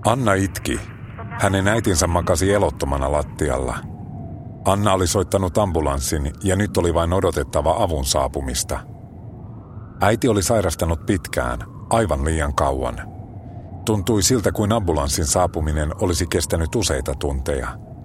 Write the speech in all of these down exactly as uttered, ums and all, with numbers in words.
Anna itki. Hänen äitinsä makasi elottomana lattialla. Anna oli soittanut ambulanssin ja nyt oli vain odotettava avun saapumista. Äiti oli sairastanut pitkään, aivan liian kauan. Tuntui siltä, kuin ambulanssin saapuminen olisi kestänyt useita tunteja.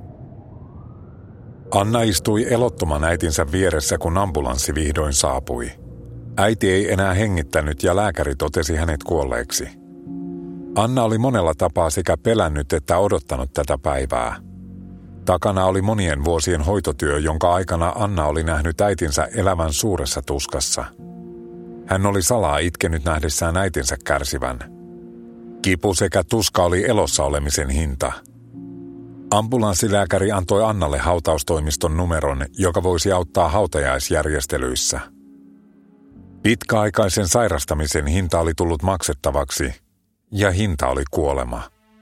Anna istui elottoman äitinsä vieressä, kun ambulanssi vihdoin saapui. Äiti ei enää hengittänyt ja lääkäri totesi hänet kuolleeksi. Anna oli monella tapaa sekä pelännyt että odottanut tätä päivää. Takana oli monien vuosien hoitotyö, jonka aikana Anna oli nähnyt äitinsä elävän suuressa tuskassa. Hän oli salaa itkenyt nähdessään äitinsä kärsivän. Kipu sekä tuska oli elossa olemisen hinta. Ambulanssilääkäri antoi Annalle hautaustoimiston numeron, joka voisi auttaa hautajaisjärjestelyissä. Pitkäaikaisen sairastamisen hinta oli tullut maksettavaksi, ja hinta oli kuolema.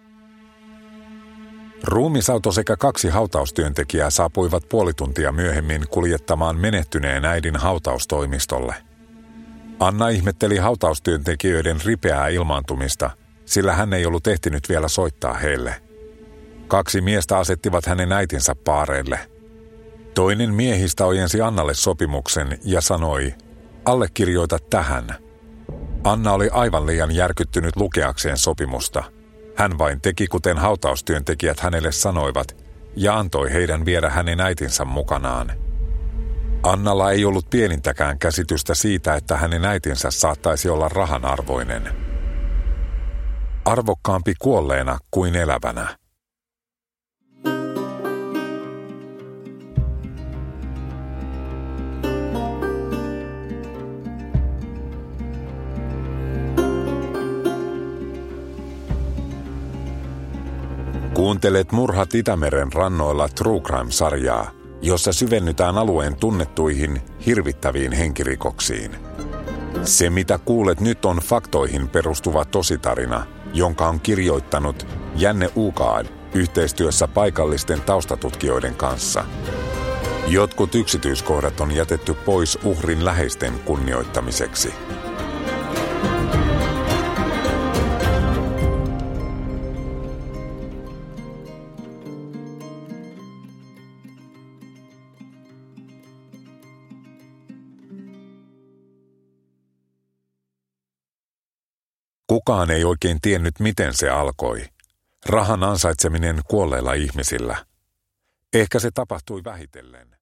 Ruumisauto sekä kaksi hautaustyöntekijää saapuivat puoli tuntia myöhemmin kuljettamaan menehtyneen äidin hautaustoimistolle. Anna ihmetteli hautaustyöntekijöiden ripeää ilmaantumista, sillä hän ei ollut ehtinyt vielä soittaa heille. Kaksi miestä asettivat hänen äitinsä paareille. Toinen miehistä ojensi Annalle sopimuksen ja sanoi, allekirjoita tähän. Anna oli aivan liian järkyttynyt lukeakseen sopimusta. Hän vain teki, kuten hautaustyöntekijät hänelle sanoivat, ja antoi heidän viedä hänen äitinsä mukanaan. Annalla ei ollut pienintäkään käsitystä siitä, että hänen äitinsä saattaisi olla rahanarvoinen. Arvokkaampi kuolleena kuin elävänä. Kuuntelet Murhat Itämeren rannoilla True Crime-sarjaa, jossa syvennytään alueen tunnettuihin, hirvittäviin henkirikoksiin. Se, mitä kuulet nyt, on faktoihin perustuva tositarina, jonka on kirjoittanut Janne Ugaard yhteistyössä paikallisten taustatutkijoiden kanssa. Jotkut yksityiskohdat on jätetty pois uhrin läheisten kunnioittamiseksi. Kukaan ei oikein tiennyt, miten se alkoi. Rahan ansaitseminen kuolleilla ihmisillä. Ehkä se tapahtui vähitellen.